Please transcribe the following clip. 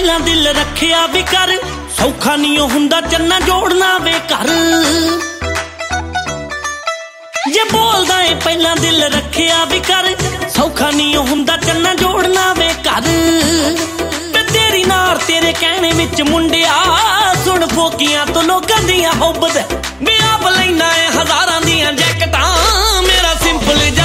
ਪਹਿਲਾਂ ਦਿਲ ਰੱਖਿਆ ਵੀ ਕਰ ਸੌਖਾ ਨਹੀਂ ਹੁੰਦਾ ਚੰਨਾ ਜੋੜਨਾ ਵੇ ਘਰ ਜੇ ਬੋਲਦਾ ਏ ਪਹਿਲਾਂ ਦਿਲ ਰੱਖਿਆ ਵੀ ਕਰ ਸੌਖਾ ਨਹੀਂ ਹੁੰਦਾ ਚੰਨਾ ਜੋੜਨਾ ਵੇ ਘਰ ਤੇ ਤੇਰੀ ਨਾਰ ਤੇਰੇ ਕਹਿਣੇ ਵਿੱਚ ਮੁੰਡਿਆ ਸੁਣ ਫੋਕੀਆਂ ਤੋਂ ਲੋਕਾਂ ਦੀਆਂ ਹੁੱਬ ਦੇ ਮੈਂ ਆਪ ਲੈਣਾ ਏ ਹਜ਼ਾਰਾਂ ਦੀਆਂ ਜੈਕਟਾਂ ਮੇਰਾ ਸਿੰਪਲ